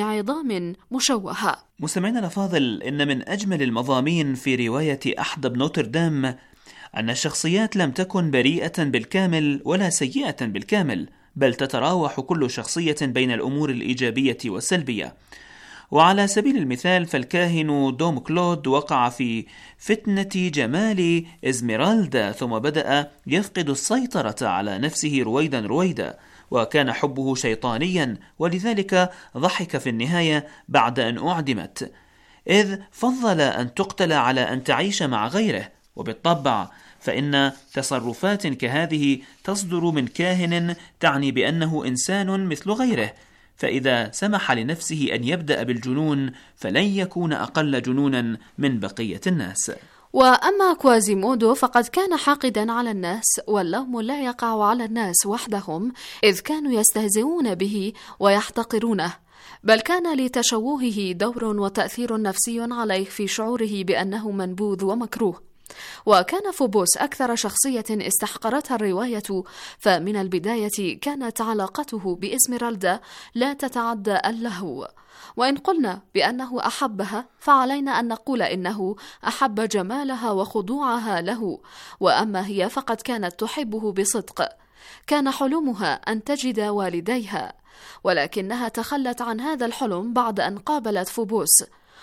بعظام مشوهة.
مستمعينا الأفاضل، إن من أجمل المضامين في رواية أحدب نوتردام أن الشخصيات لم تكن بريئة بالكامل ولا سيئة بالكامل، بل تتراوح كل شخصية بين الأمور الإيجابية والسلبية. وعلى سبيل المثال فالكاهن دوم كلود وقع في فتنة جمال إزميرالدا، ثم بدأ يفقد السيطرة على نفسه رويدا رويدا، وكان حبه شيطانيا، ولذلك ضحك في النهاية بعد أن أعدمت، إذ فضل أن تقتل على أن تعيش مع غيره. وبالطبع فإن تصرفات كهذه تصدر من كاهن تعني بأنه إنسان مثل غيره، فإذا سمح لنفسه أن يبدأ بالجنون فلن يكون أقل جنونا من بقية الناس.
وأما كوازيمودو فقد كان حاقدا على الناس، واللوم لا يقع على الناس وحدهم، إذ كانوا يستهزئون به ويحتقرونه، بل كان لتشوهه دور وتأثير نفسي عليه في شعوره بأنه منبوذ ومكروه. وكان فوبوس أكثر شخصية استحقرتها الرواية، فمن البداية كانت علاقته بإزميرالدا لا تتعدى اللهو، وإن قلنا بأنه أحبها فعلينا أن نقول إنه أحب جمالها وخضوعها له، وأما هي فقد كانت تحبه بصدق. كان حلمها أن تجد والديها، ولكنها تخلت عن هذا الحلم بعد أن قابلت فوبوس.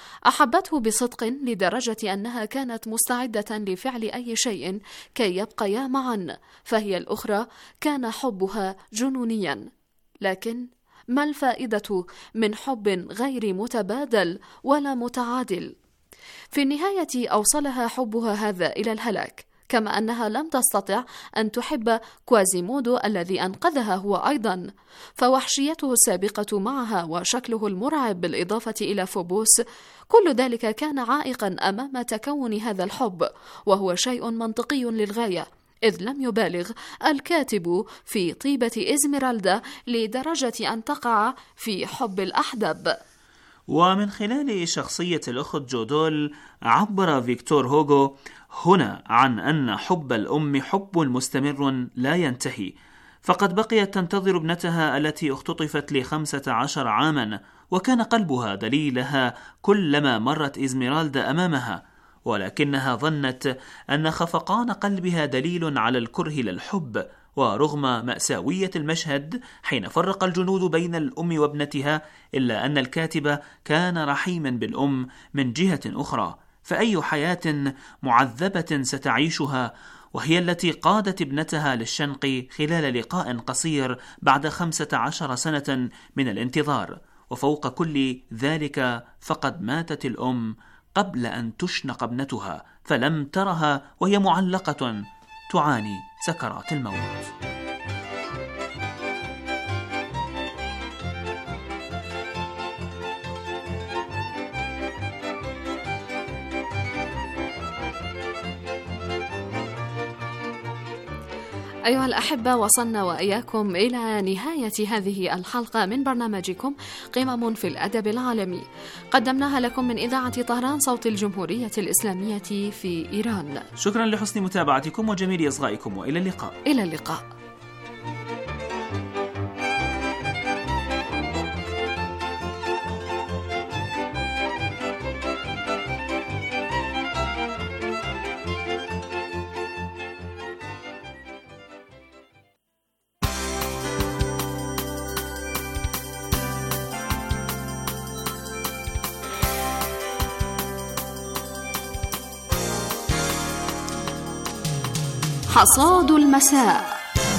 أحبته بصدق لدرجة أنها كانت مستعدة لفعل أي شيء كي يبقيا معا، فهي الأخرى كان حبها جنونيا. لكن ما الفائدة من حب غير متبادل ولا متعادل؟ في النهاية أوصلها حبها هذا إلى الهلاك، كما أنها لم تستطع أن تحب كوازيمودو الذي أنقذها هو أيضا، فوحشيته السابقة معها وشكله المرعب بالإضافة إلى فوبوس، كل ذلك كان عائقا أمام تكون هذا الحب، وهو شيء منطقي للغاية، إذ لم يبالغ الكاتب في طيبة إزميرالدا لدرجة أن تقع في حب الأحدب.
ومن خلال شخصية الأخت جودول عبر فيكتور هوغو هنا عن أن حب الأم حب مستمر لا ينتهي، فقد بقيت تنتظر ابنتها التي اختطفت لخمسة عشر عاما، وكان قلبها دليلها كلما مرت إزميرالدا أمامها، ولكنها ظنت أن خفقان قلبها دليل على الكره للحب. ورغم مأساوية المشهد حين فرق الجنود بين الأم وابنتها، إلا أن الكاتب كان رحيما بالأم من جهة أخرى، فأي حياة معذبة ستعيشها وهي التي قادت ابنتها للشنق خلال لقاء قصير بعد خمسة عشر سنة من الانتظار. وفوق كل ذلك فقد ماتت الأم قبل أن تشنق ابنتها، فلم ترها وهي معلقة تعاني سكرات الموت.
أيها الأحبة، وصلنا وإياكم إلى نهاية هذه الحلقة من برنامجكم قمم في الأدب العالمي، قدمناها لكم من إذاعة طهران صوت الجمهورية الإسلامية في إيران.
شكرا لحسن متابعتكم وجميل إصغائكم، وإلى اللقاء.
إلى اللقاء. حصاد المساء.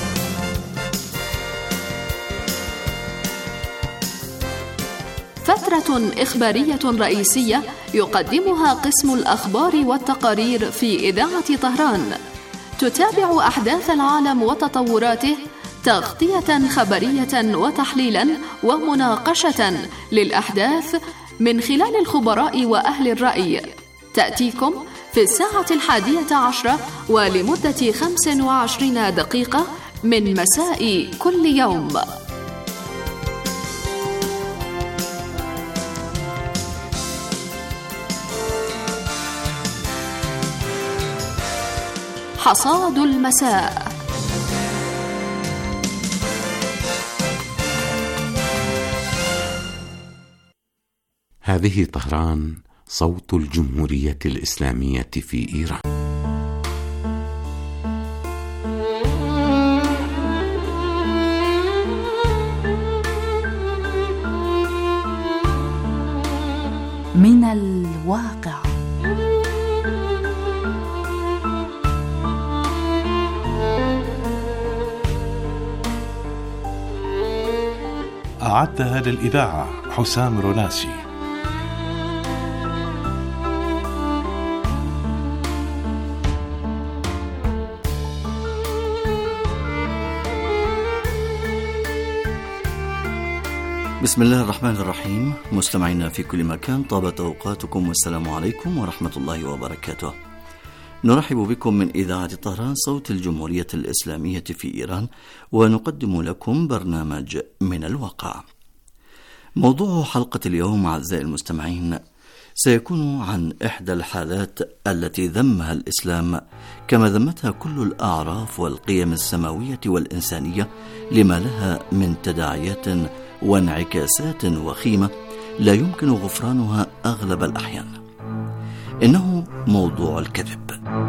فترة إخبارية رئيسية يقدمها قسم الأخبار والتقارير في إذاعة طهران، تتابع أحداث العالم وتطوراته، تغطية خبرية وتحليلا ومناقشة للأحداث من خلال الخبراء وأهل الرأي. تأتيكم في الساعة الحادية عشرة ولمدة خمس وعشرين دقيقة من مساء كل يوم. حصاد المساء.
هذه طهران صوت الجمهورية الإسلامية في إيران.
من الواقع.
أعدها للإذاعة حسام روناسي.
بسم الله الرحمن الرحيم. مستمعينا في كل مكان، طابت أوقاتكم والسلام عليكم ورحمة الله وبركاته. نرحب بكم من إذاعة طهران صوت الجمهورية الإسلامية في إيران، ونقدم لكم برنامج من الواقع. موضوع حلقة اليوم أعزائي المستمعين سيكون عن إحدى الحالات التي ذمها الإسلام كما ذمتها كل الأعراف والقيم السماوية والإنسانية، لما لها من تداعيات وانعكاسات وخيمة لا يمكن غفرانها أغلب الأحيان. إنه موضوع الكذب.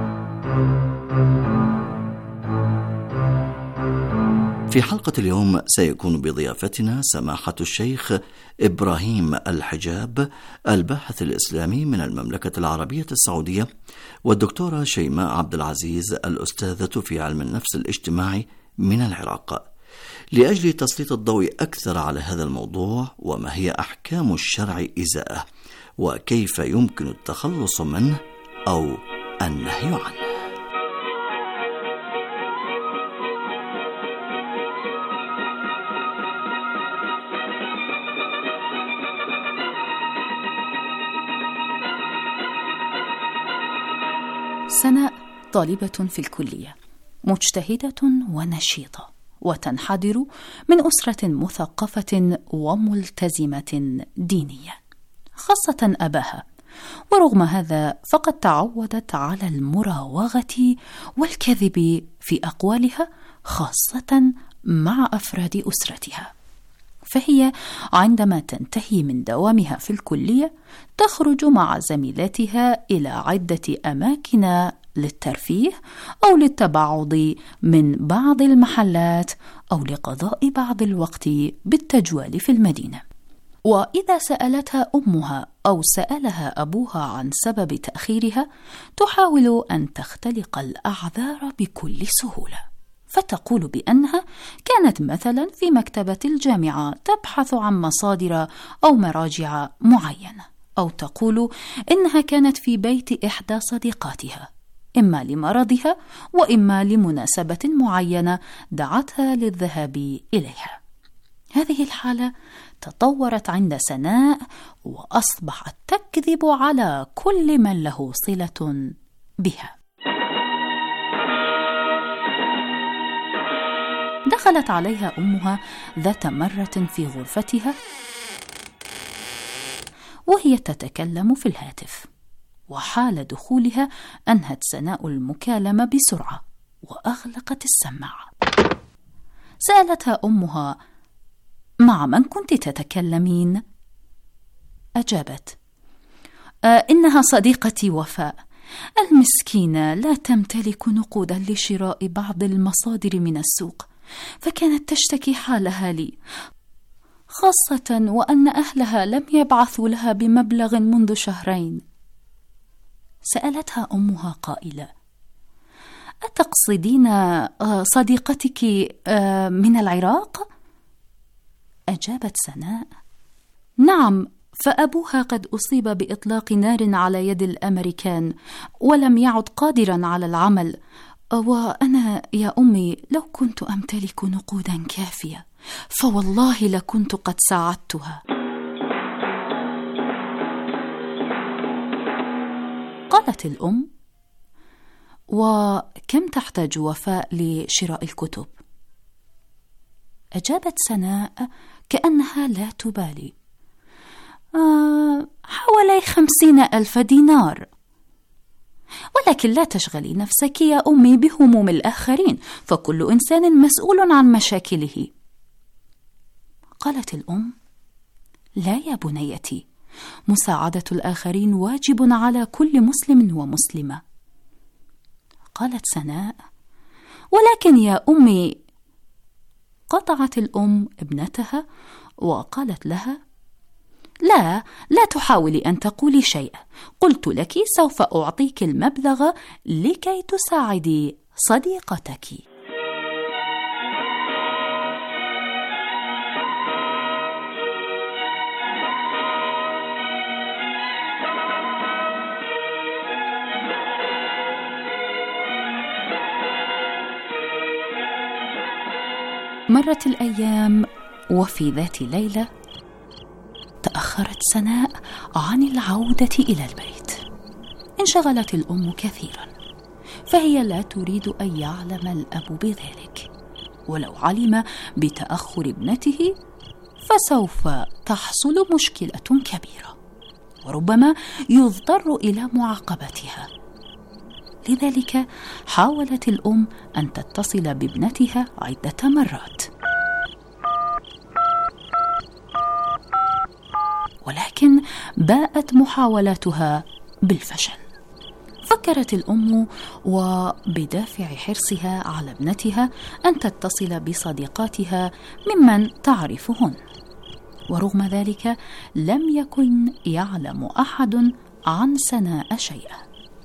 في حلقة اليوم سيكون بضيافتنا سماحة الشيخ إبراهيم الحجاب، الباحث الإسلامي من المملكة العربية السعودية، والدكتورة شيماء عبد العزيز، الأستاذة في علم النفس الاجتماعي من العراق، لأجل تسليط الضوء أكثر على هذا الموضوع، وما هي أحكام الشرع إزاءه، وكيف يمكن التخلص منه أو النهي عنه.
سناء طالبة في الكلية، مجتهدة ونشيطة، وتنحدر من أسرة مثقفة وملتزمة دينيا، خاصة أباها. ورغم هذا فقد تعودت على المراوغة والكذب في أقوالها، خاصة مع أفراد أسرتها. فهي عندما تنتهي من دوامها في الكلية تخرج مع زميلاتها إلى عدة أماكن للترفيه أو للتباعد من بعض المحلات أو لقضاء بعض الوقت بالتجوال في المدينة. وإذا سألتها أمها أو سألها أبوها عن سبب تأخيرها تحاول أن تختلق الأعذار بكل سهولة، فتقول بأنها كانت مثلا في مكتبة الجامعة تبحث عن مصادر أو مراجع معينة، أو تقول إنها كانت في بيت إحدى صديقاتها إما لمرضها وإما لمناسبة معينة دعتها للذهاب إليها. هذه الحالة تطورت عند سناء وأصبحت تكذب على كل من له صلة بها. دخلت عليها أمها ذات مرة في غرفتها وهي تتكلم في الهاتف، وحال دخولها أنهت سناء المكالمة بسرعة وأغلقت السماعة. سألتها أمها: مع من كنت تتكلمين؟ أجابت: آه إنها صديقتي وفاء، المسكينة لا تمتلك نقودا لشراء بعض المصادر من السوق، فكانت تشتكي حالها لي، خاصة وأن أهلها لم يبعثوا لها بمبلغ منذ شهرين. سألتها أمها قائلة: أتقصدين صديقتك من العراق؟ أجابت سناء: نعم، فأبوها قد أصيب بإطلاق نار على يد الأمريكان ولم يعد قادرا على العمل، وأنا يا أمي لو كنت أمتلك نقودا كافية فوالله لكنت قد ساعدتها. قالت الأم: وكم تحتاج وفاء لشراء الكتب؟ أجابت سناء كأنها لا تبالي: آه حوالي خمسين ألف دينار. ولكن لا تشغلي نفسك يا أمي بهموم الآخرين، فكل إنسان مسؤول عن مشاكله. قالت الأم: لا يا بنيتي، مساعدة الآخرين واجب على كل مسلم ومسلمة. قالت سناء: ولكن يا أمي. قطعت الأم ابنتها وقالت لها: لا لا تحاولي أن تقولي شيئا، قلت لك سوف أعطيك المبلغ لكي تساعدي صديقتك. مرت الأيام، وفي ذات ليلة تأخرت سناء عن العودة إلى البيت. انشغلت الأم كثيرا، فهي لا تريد أن يعلم الأب بذلك، ولو علم بتأخر ابنته فسوف تحصل مشكلة كبيرة وربما يضطر إلى معاقبتها. لذلك حاولت الأم أن تتصل بابنتها عدة مرات، ولكن باءت محاولاتها بالفشل. فكرت الأم وبدافع حرصها على ابنتها أن تتصل بصديقاتها ممن تعرفهن، ورغم ذلك لم يكن يعلم أحد عن سناء شيئا.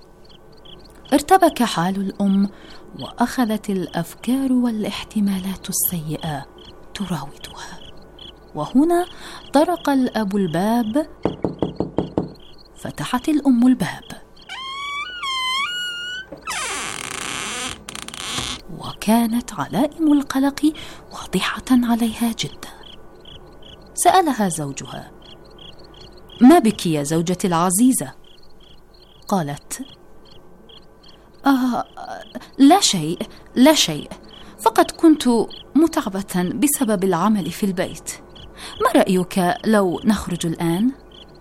ارتبك حال الأم وأخذت الأفكار والاحتمالات السيئة تراودها، وهنا طرق الأب الباب. فتحت الأم الباب وكانت علائم القلق واضحة عليها جدا. سألها زوجها: ما بك يا زوجتي العزيزة؟ قالت: آه لا شيء لا شيء، فقد كنت متعبة بسبب العمل في البيت. ما رأيك لو نخرج الآن؟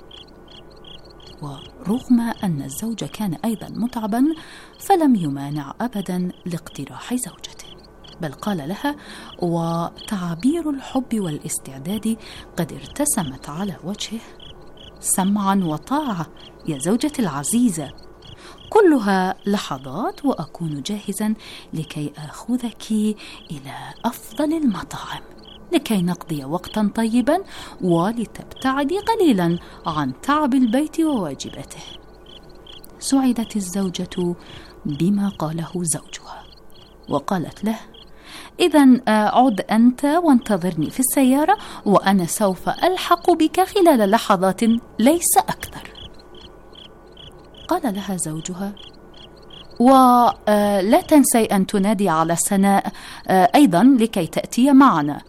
ورغم أن الزوج كان أيضا متعبا فلم يمانع أبدا لاقتراح زوجته، بل قال لها وتعابير الحب والاستعداد قد ارتسمت على وجهه: سمعا وطاعة يا زوجتي العزيزة، كلها لحظات وأكون جاهزا لكي آخذك إلى أفضل المطاعم لكي نقضي وقتا طيبا ولتبتعدي قليلا عن تعب البيت وواجباته. سعدت الزوجة بما قاله زوجها وقالت له: إذن عد أنت وانتظرني في السيارة وأنا سوف ألحق بك خلال لحظات ليس أكثر. قال لها زوجها: ولا تنسي أن تنادي على سناء أيضا لكي تأتي معنا.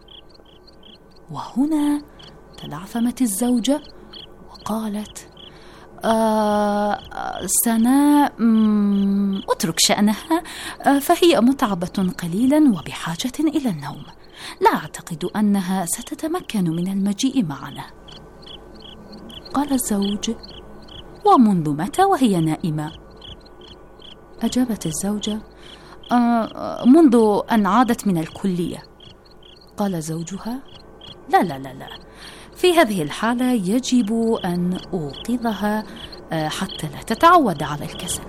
وهنا تلعثمت الزوجة وقالت: آه سناء اترك شأنها، آه فهي متعبة قليلا وبحاجة إلى النوم، لا أعتقد أنها ستتمكن من المجيء معنا. قال الزوج: ومنذ متى وهي نائمة؟ أجابت الزوجة: آه منذ أن عادت من الكلية. قال زوجها: لا لا لا لا، في هذه الحالة يجب أن أوقظها حتى لا تتعود على الكسل.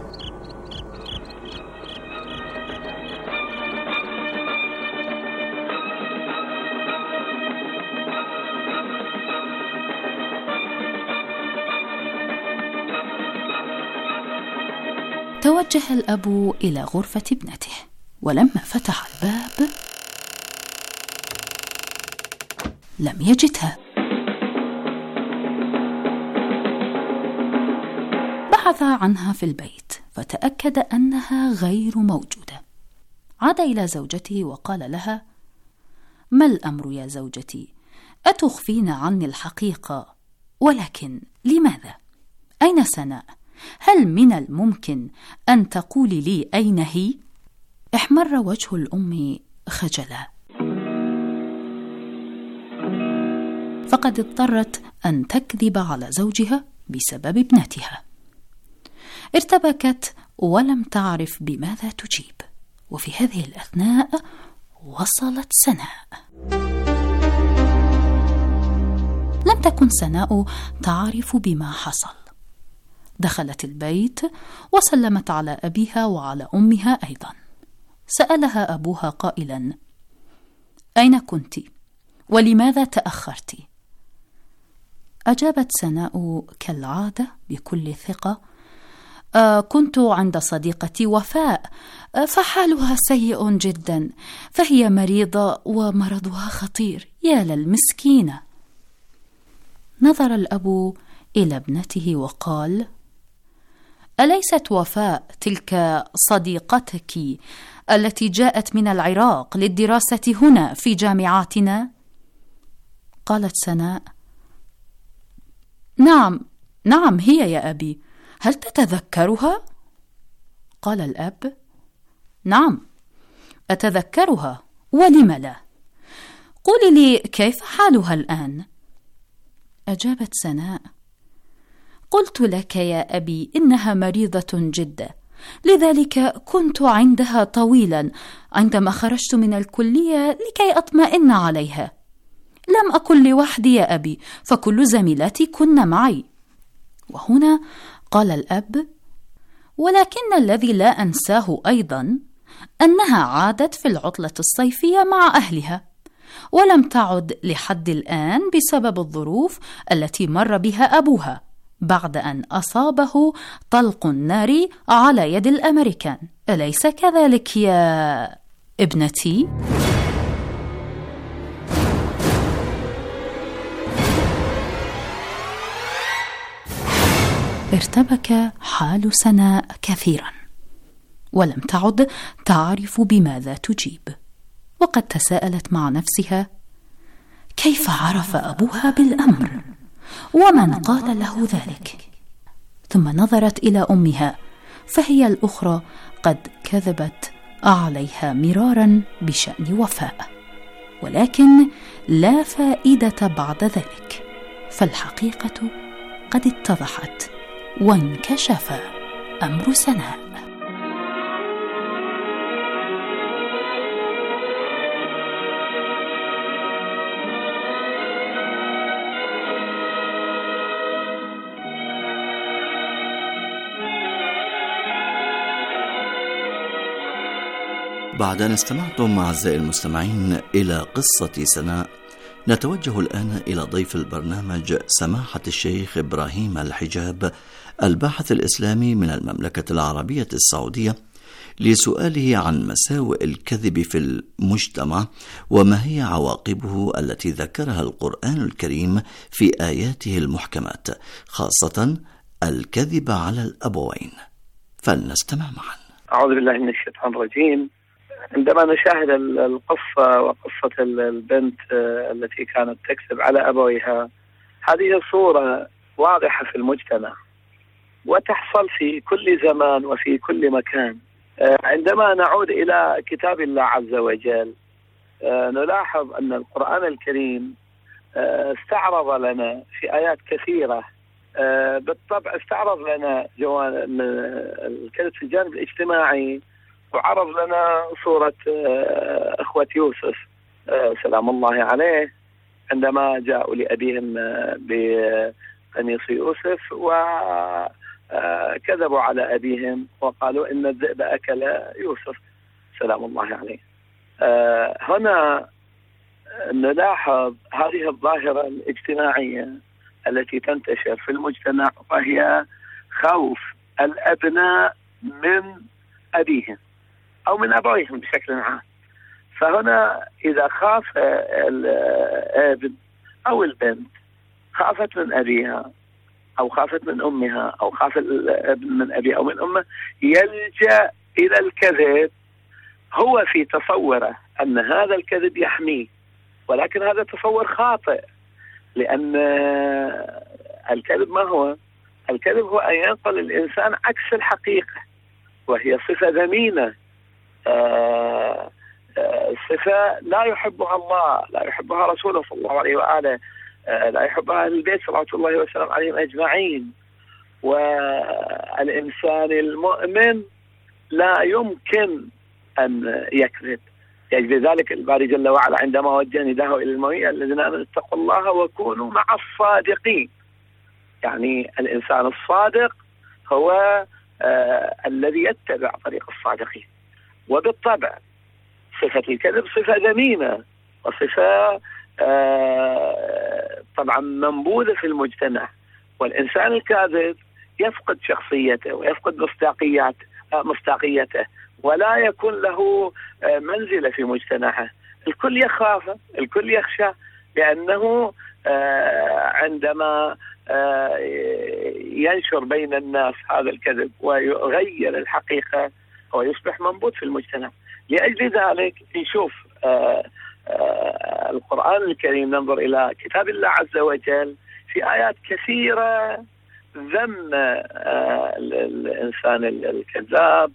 توجه الأب إلى غرفة ابنته، ولما فتح الباب لم يجدها. بحث عنها في البيت فتأكد أنها غير موجودة. عاد إلى زوجته وقال لها: ما الأمر يا زوجتي؟ أتخفين عني الحقيقة؟ ولكن لماذا؟ أين سناء؟ هل من الممكن أن تقولي لي أين هي؟ احمر وجه الأم خجلا، فقد اضطرت أن تكذب على زوجها بسبب ابنتها. ارتبكت ولم تعرف بماذا تجيب، وفي هذه الأثناء وصلت سناء. لم تكن سناء تعرف بما حصل. دخلت البيت وسلمت على أبيها وعلى أمها أيضا. سألها أبوها قائلا: أين كنت؟ ولماذا تأخرت؟ أجابت سناء كالعادة بكل ثقة: آه كنت عند صديقتي وفاء، آه فحالها سيء جدا، فهي مريضة ومرضها خطير، يا للمسكينة. نظر الأب إلى ابنته وقال: أليست وفاء تلك صديقتك التي جاءت من العراق للدراسة هنا في جامعاتنا؟ قالت سناء: نعم نعم هي يا أبي، هل تتذكرها؟ قال الأب: نعم أتذكرها، ولم لا؟ قولي لي كيف حالها الآن؟ أجابت سناء: قلت لك يا أبي إنها مريضة جدا، لذلك كنت عندها طويلا عندما خرجت من الكلية لكي أطمئن عليها. لم أكن لوحدي يا أبي، فكل زميلاتي كن معي. وهنا قال الأب: ولكن الذي لا أنساه أيضا أنها عادت في العطلة الصيفية مع أهلها، ولم تعد لحد الآن بسبب الظروف التي مر بها أبوها بعد أن أصابه طلق ناري على يد الأمريكان. أليس كذلك يا ابنتي؟ ارتبك حال سناء كثيرا، ولم تعد تعرف بماذا تجيب، وقد تساءلت مع نفسها: كيف عرف أبوها بالأمر؟ ومن قال له ذلك؟ ثم نظرت إلى أمها فهي الأخرى قد كذبت عليها مرارا بشأن وفاء، ولكن لا فائدة بعد ذلك، فالحقيقة قد اتضحت وانكشف أمر سناء.
بعد أن استمعتم أعزائي المستمعين إلى قصة سناء، نتوجه الآن إلى ضيف البرنامج سماحة الشيخ إبراهيم الحجاب، الباحث الإسلامي من المملكة العربية السعودية، لسؤاله عن مساوئ الكذب في المجتمع وما هي عواقبه التي ذكرها القرآن الكريم في آياته المحكمات، خاصة الكذب على الأبوين. فلنستمع معا.
أعوذ بالله من الشيطان الرجيم. عندما نشاهد القصة وقصة البنت التي كانت تكذب على أبويها، هذه صورة واضحة في المجتمع وتحصل في كل زمان وفي كل مكان. عندما نعود إلى كتاب الله عز وجل نلاحظ أن القرآن الكريم استعرض لنا في آيات كثيرة، بالطبع استعرض لنا الكذب في الجانب الاجتماعي، وعرض لنا صورة أخوة يوسف سلام الله عليه عندما جاءوا لأبيهم بقميص يوسف وكذبوا على أبيهم وقالوا إن الذئب أكل يوسف سلام الله عليه. هنا نلاحظ هذه الظاهرة الاجتماعية التي تنتشر في المجتمع، وهي خوف الأبناء من أبيهم أو من أبويهم بشكل عام. فهنا إذا خاف الابن أو البنت، خافت من أبيها أو خافت من أمها أو خاف الابن من أبيه أو من أمه، يلجأ إلى الكذب، هو في تصوره أن هذا الكذب يحميه، ولكن هذا تصور خاطئ، لأن الكذب ما هو؟ الكذب هو أن ينقل الإنسان عكس الحقيقة، وهي صفة ذميمة، آه آه صفة لا يحبها الله، لا يحبها رسوله صلى الله عليه وآله، آه لا يحبها أهل البيت صلى الله عليه وسلم عليهم أجمعين. والإنسان المؤمن لا يمكن أن يكذب. يجب ذلك الباري جل وعلا عندما وجه نداه إلى المؤمنين الذين آمنوا اتقوا الله وكونوا مع الصادقين. يعني الإنسان الصادق هو آه الذي يتبع طريق الصادقين. وبالطبع صفة الكذب صفة ذميمة وصفة آه طبعا منبوذة في المجتمع، والإنسان الكاذب يفقد شخصيته ويفقد مصداقيات آه مصداقيته ولا يكون له آه منزلة في مجتمعه. الكل يخاف، الكل يخشى، لأنه آه عندما آه ينشر بين الناس هذا الكذب ويغير الحقيقة ويصبح منبوذ في المجتمع. لأجل ذلك نشوف آه آه القرآن الكريم، ننظر إلى كتاب الله عز وجل في آيات كثيرة ذم آه الإنسان الكذاب،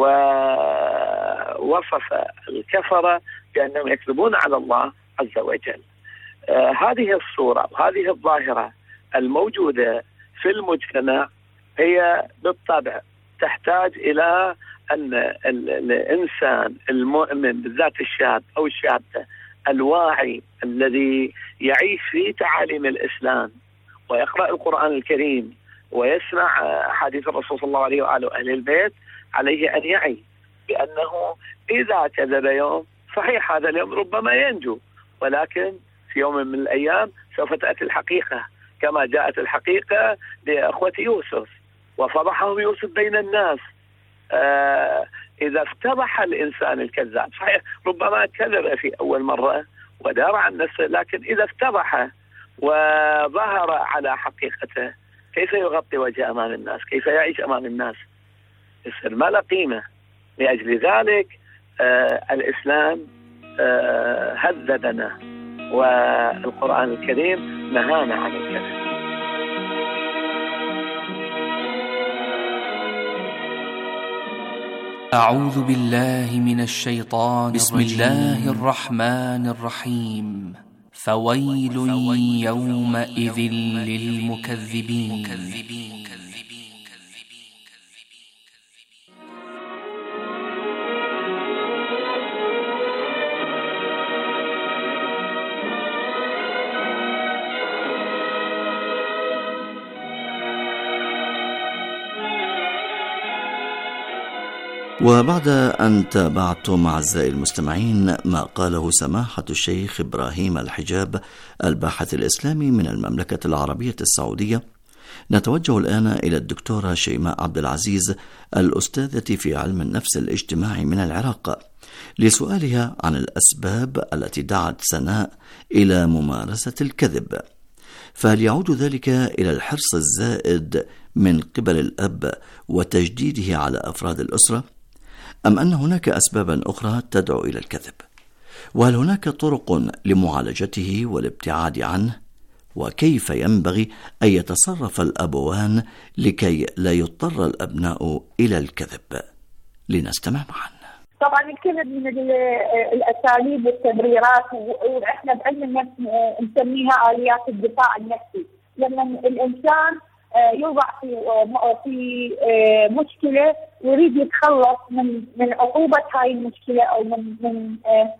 ووصف الكفرة بأنهم يكذبون على الله عز وجل. آه هذه الصورة وهذه الظاهرة الموجودة في المجتمع هي بالطبع تحتاج إلى أن الإنسان المؤمن بالذات الشاب أو الشابة الواعي الذي يعيش في تعاليم الإسلام ويقرأ القرآن الكريم ويسمع حديث الرسول صلى الله عليه وآله وأهل البيت، عليه أن يعي بأنه إذا كذب يوم صحيح هذا اليوم ربما ينجو، ولكن في يوم من الأيام سوف تأتي الحقيقة كما جاءت الحقيقة لأخوة يوسف وفضحهم يوسف بين الناس. آه إذا افتضح الإنسان الكذاب صحيح ربما كذب في أول مرة ودار عن نفسه، لكن إذا افتضح وظهر على حقيقته كيف يغطي وجه أمام الناس؟ كيف يعيش أمام الناس؟ يصير ما له قيمة. لأجل ذلك آه الإسلام آه هددنا، والقرآن الكريم نهانا عن الكذب.
أعوذ بالله من الشيطان بسم الله الرحمن الرحيم. فويل يومئذ للمكذبين.
وبعد أن تابعتم أعزائي المستمعين ما قاله سماحة الشيخ إبراهيم الحجاب الباحث الإسلامي من المملكة العربية السعودية، نتوجه الآن إلى الدكتورة شيماء عبد العزيز الأستاذة في علم النفس الاجتماعي من العراق لسؤالها عن الأسباب التي دعت سناء إلى ممارسة الكذب، فهل يعود ذلك إلى الحرص الزائد من قبل الأب وتجديده على أفراد الأسرة، أم أن هناك أسبابا أخرى تدعو إلى الكذب؟ وهل هناك طرق لمعالجته والابتعاد عنه؟ وكيف ينبغي أن يتصرف الأبوان لكي لا يضطر الأبناء إلى الكذب؟ لنستمع معا.
طبعا الكذب من الأساليب والتبريرات، وإحنا بعلم النفس نسميها آليات الدفاع النفسي. لما الإنسان يوضع في في مشكله ويريد يتخلص من من عقوبه هاي المشكله او من من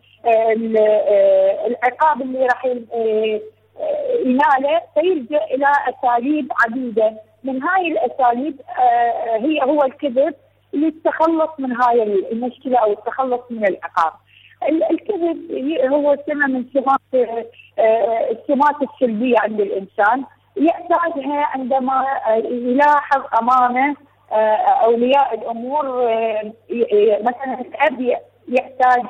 العقاب اللي راح يناله، فيلجأ الى اساليب عديده. من هاي الاساليب هي هو الكذب للتخلص من هاي المشكله او التخلص من العقاب. الكذب هو سمه من سمات السمات السلبيه عند الانسان، يحتاجها عندما يلاحظ امامه اولياء الامور. مثلا الاب يحتاج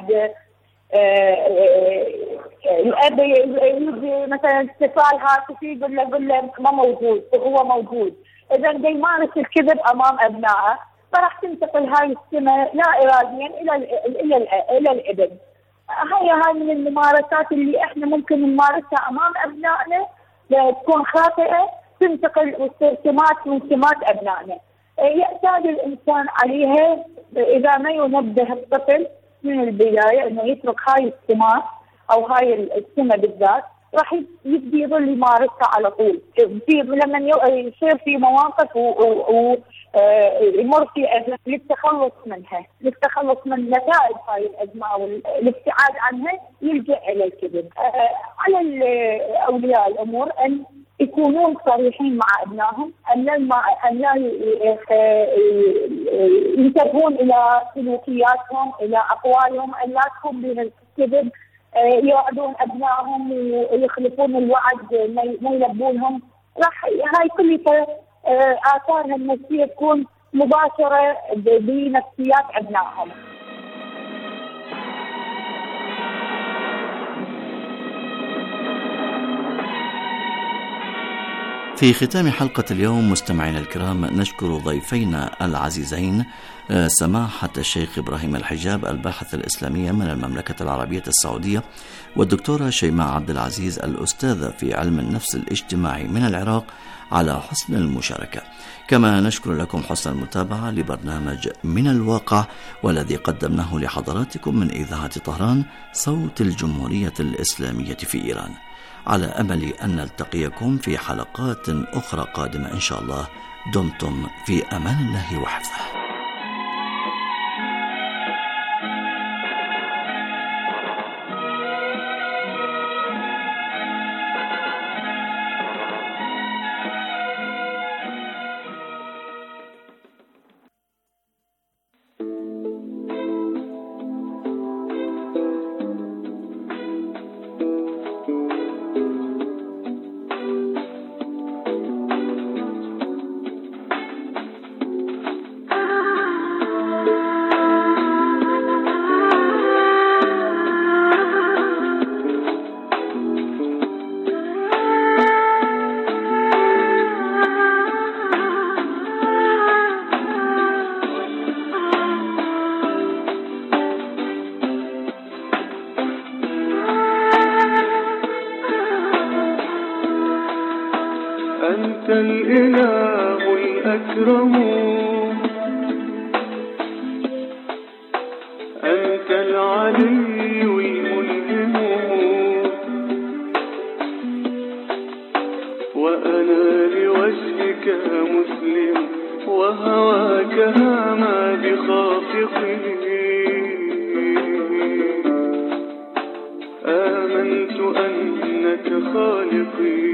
الاب يجي مثلا اتصال هاتفي يقول له يقول له ما موجود وهو موجود، اذا بده يمارس الكذب امام ابنائه، فراح تنتقل هاي السمه لا اراديا الى الى الى الابن. هاي هاي من الممارسات اللي احنا ممكن نمارسها امام ابنائنا تكون خاطئة، تنتقل وتصير سمات من سمات أبنائنا. يحتاج الإنسان عليها إذا ما ينبه الطفل من البداية إنه يترك هاي السمات أو هاي السمة بالذات، راح يبدي يظل يمارسها على طول. لما يصير في مواقف ويمر في أزمة للتخلص منها، للتخلص من نتائج هاي الأزمة والابتعاد عنها، يلجأ إلى الكذب. على أولياء الأمور أن يكونون صريحين مع أبنائهم، أن لا أن لا ينتبهون إلى سلوكياتهم، إلى أقوالهم، أن لا تكون بين الكذب، يوعدون أبنائهم ويخلفون الوعد، ما يلبونهم. راح هاي كلها آثارها النفسية تكون مباشرة بنفسيات أبنائهم.
في ختام حلقة اليوم مستمعينا الكرام، نشكر ضيفينا العزيزين سماحة الشيخ إبراهيم الحجاب الباحث الإسلامي من المملكة العربية السعودية، والدكتورة شيماء عبد العزيز الأستاذة في علم النفس الاجتماعي من العراق على حسن المشاركة. كما نشكر لكم حسن المتابعة لبرنامج من الواقع، والذي قدمناه لحضراتكم من إذاعة طهران صوت الجمهورية الإسلامية في إيران، على أمل أن نلتقيكم في حلقات أخرى قادمة إن شاء الله. دمتم في أمان الله وحفظه.
أنت الإله الأكرم
مسلم وهواك هاما بخافقه. آمنت أنك خالقي